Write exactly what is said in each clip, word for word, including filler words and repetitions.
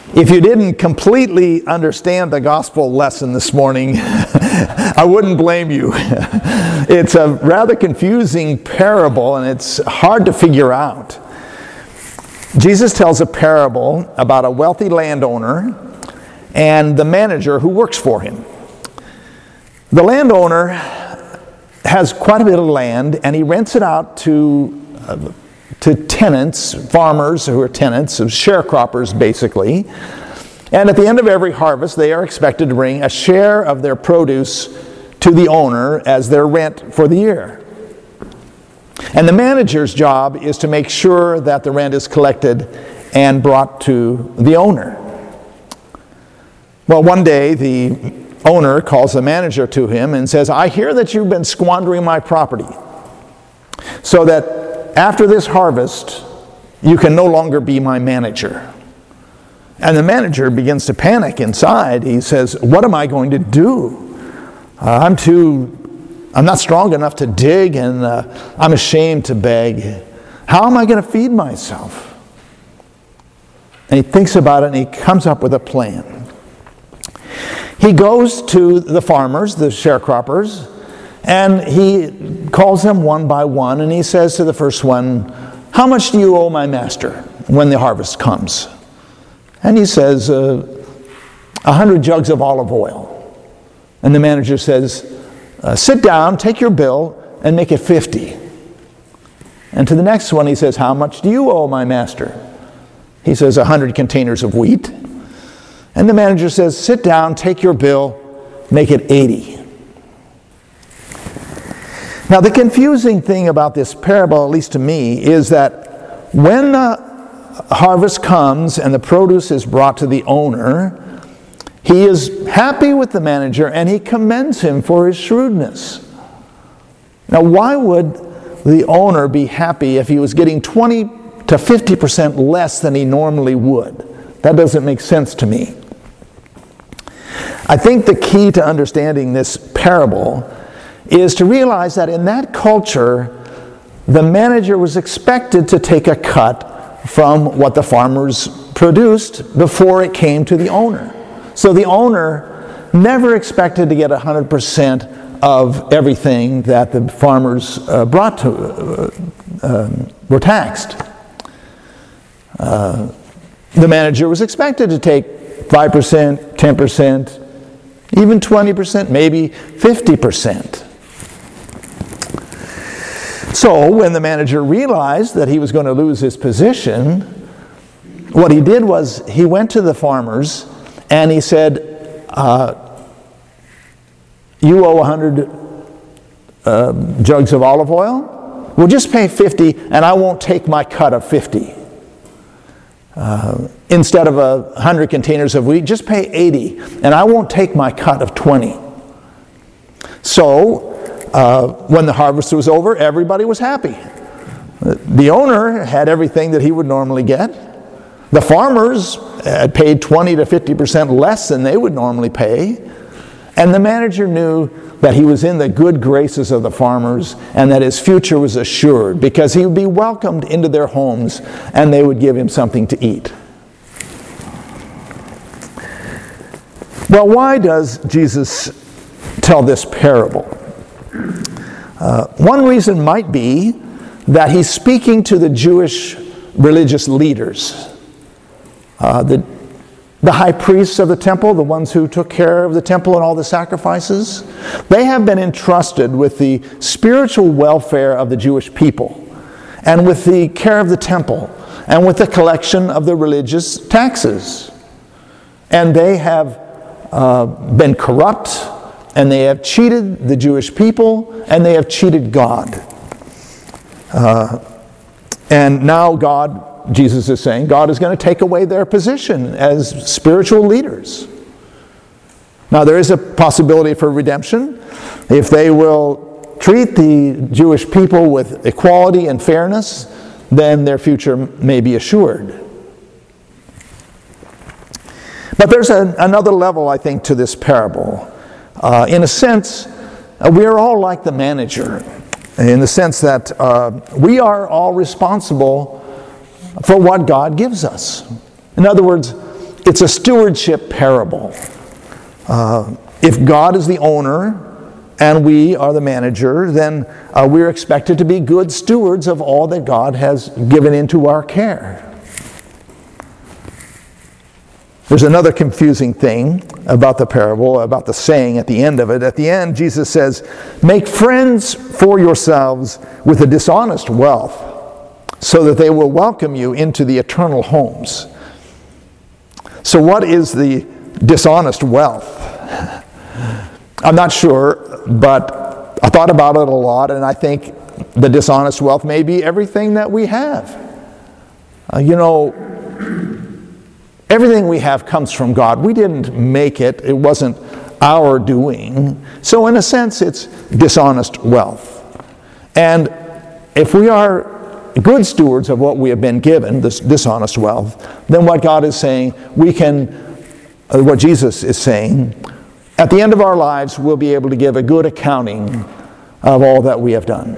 If you didn't completely understand the gospel lesson this morning, I wouldn't blame you. It's a rather confusing parable, and it's hard to figure out. Jesus tells a parable about a wealthy landowner and the manager who works for him. The landowner has quite a bit of land, and he rents it out to uh, to tenants, farmers who are tenants, sharecroppers basically. And at the end of every harvest, they are expected to bring a share of their produce to the owner as their rent for the year. And the manager's job is to make sure that the rent is collected and brought to the owner. Well, one day the owner calls the manager to him and says, "I hear that you've been squandering my property, so that after this harvest, you can no longer be my manager." And the manager begins to panic inside. He says, "What am I going to do? Uh, I'm too, I'm not strong enough to dig, and uh, I'm ashamed to beg. How am I going to feed myself?" And he thinks about it, and he comes up with a plan. He goes to the farmers, the sharecroppers, and he calls them one by one, and he says to the first one, "How much do you owe my master when the harvest comes?" And he says, uh, a hundred jugs of olive oil. And the manager says, uh, "Sit down, take your bill, and make it fifty. And to the next one he says, "How much do you owe my master?" He says, a hundred containers of wheat. And the manager says, "Sit down, take your bill, make it eighty. Now, the confusing thing about this parable, at least to me, is that when the harvest comes and the produce is brought to the owner, he is happy with the manager and he commends him for his shrewdness. Now, why would the owner be happy if he was getting twenty to fifty percent less than he normally would? That doesn't make sense to me. I think the key to understanding this parable is to realize that in that culture, the manager was expected to take a cut from what the farmers produced before it came to the owner. So the owner never expected to get one hundred percent of everything that the farmers uh, brought to, uh, uh, were taxed. Uh, the manager was expected to take five percent, ten percent, even twenty percent, maybe fifty percent. So when the manager realized that he was going to lose his position, what he did was he went to the farmers and he said, uh, "You owe one hundred uh, jugs of olive oil? Well, just pay fifty and I won't take my cut of fifty. Uh, instead of a one hundred containers of wheat, just pay eighty and I won't take my cut of twenty. So Uh, when the harvest was over, everybody was happy. The owner had everything that he would normally get. The farmers had paid twenty to fifty percent less than they would normally pay. And the manager knew that he was in the good graces of the farmers and that his future was assured because he would be welcomed into their homes and they would give him something to eat. Well, why does Jesus tell this parable? Uh, one reason might be that he's speaking to the Jewish religious leaders. Uh, the, the high priests of the temple, the ones who took care of the temple and all the sacrifices, they have been entrusted with the spiritual welfare of the Jewish people and with the care of the temple and with the collection of the religious taxes. And they have uh, been corrupt, and they have cheated the Jewish people, and they have cheated God. Uh, and now God, Jesus is saying, God is going to take away their position as spiritual leaders. Now there is a possibility for redemption if they will treat the Jewish people with equality and fairness, then their future may be assured. But there's a, another level, I think, to this parable. Uh, in a sense, uh, we are all like the manager, in the sense that uh, we are all responsible for what God gives us. In other words, it's a stewardship parable. Uh, if God is the owner and we are the manager, then uh, we're expected to be good stewards of all that God has given into our care. There's another confusing thing about the parable, about the saying at the end of it. At the end, Jesus says, "Make friends for yourselves with a dishonest wealth, so that they will welcome you into the eternal homes." So what is the dishonest wealth? I'm not sure, but I thought about it a lot, and I think the dishonest wealth may be everything that we have. Uh, you know, everything we have comes from God. We didn't make it. It wasn't our doing. So in a sense, it's dishonest wealth. And if we are good stewards of what we have been given, this dishonest wealth, then what God is saying, we can, uh, what Jesus is saying, at the end of our lives, we'll be able to give a good accounting of all that we have done.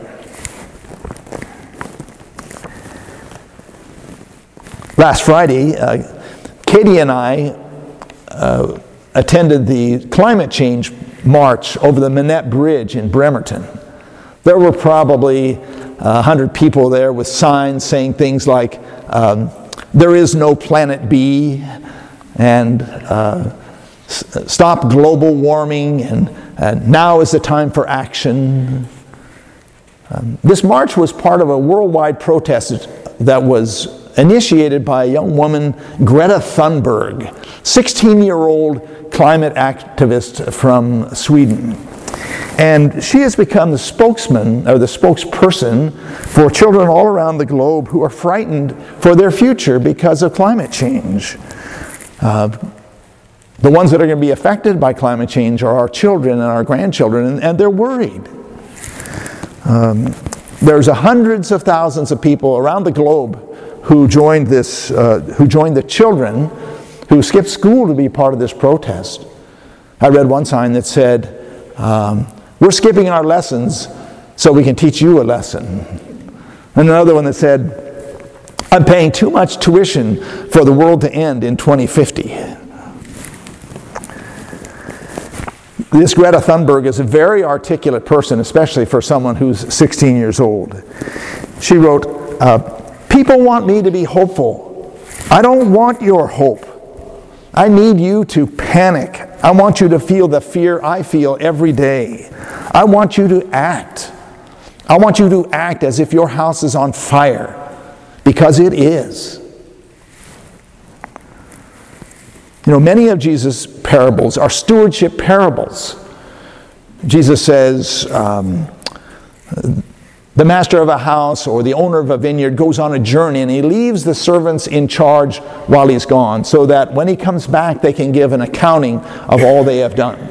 Last Friday, uh, Katie and I uh, attended the climate change march over the Minette Bridge in Bremerton. There were probably a hundred people there with signs saying things like, um, "There is no planet B," and uh, "Stop global warming," and uh, "Now is the time for action." Um, this march was part of a worldwide protest that was initiated by a young woman, Greta Thunberg, sixteen-year-old climate activist from Sweden. And she has become the spokesman, or the spokesperson, for children all around the globe who are frightened for their future because of climate change. Uh, the ones that are going to be affected by climate change are our children and our grandchildren, and, and they're worried. Um, there's hundreds of thousands of people around the globe who joined this, uh, who joined the children who skipped school to be part of this protest. I read one sign that said, um, "We're skipping our lessons so we can teach you a lesson." And another one that said, "I'm paying too much tuition for the world to end in twenty fifty. This Greta Thunberg is a very articulate person, especially for someone who's sixteen years old. She wrote, uh, "People want me to be hopeful. I don't want your hope. I need you to panic. I want you to feel the fear I feel every day. I want you to act. I want you to act as if your house is on fire, because it is." You know, many of Jesus' parables are stewardship parables. Jesus says, um, the master of a house or the owner of a vineyard goes on a journey and he leaves the servants in charge while he's gone, so that when he comes back they can give an accounting of all they have done.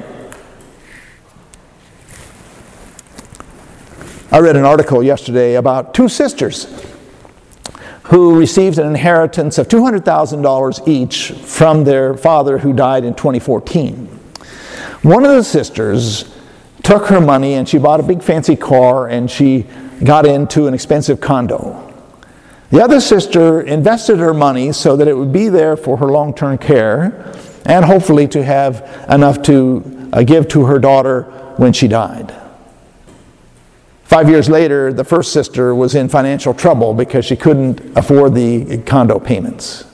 I read an article yesterday about two sisters who received an inheritance of two hundred thousand dollars each from their father who died in twenty fourteen. One of the sisters took her money and she bought a big fancy car and she got into an expensive condo. The other sister invested her money so that it would be there for her long-term care and hopefully to have enough to uh, give to her daughter when she died. Five years later, the first sister was in financial trouble because she couldn't afford the condo payments.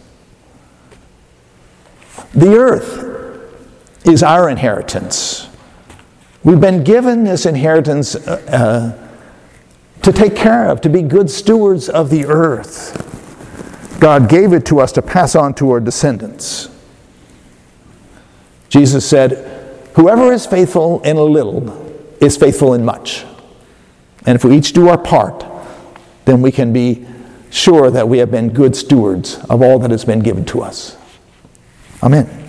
The earth is our inheritance. We've been given this inheritance uh, to take care of, to be good stewards of the earth. God gave it to us to pass on to our descendants. Jesus said, "Whoever is faithful in a little is faithful in much." And if we each do our part, then we can be sure that we have been good stewards of all that has been given to us. Amen.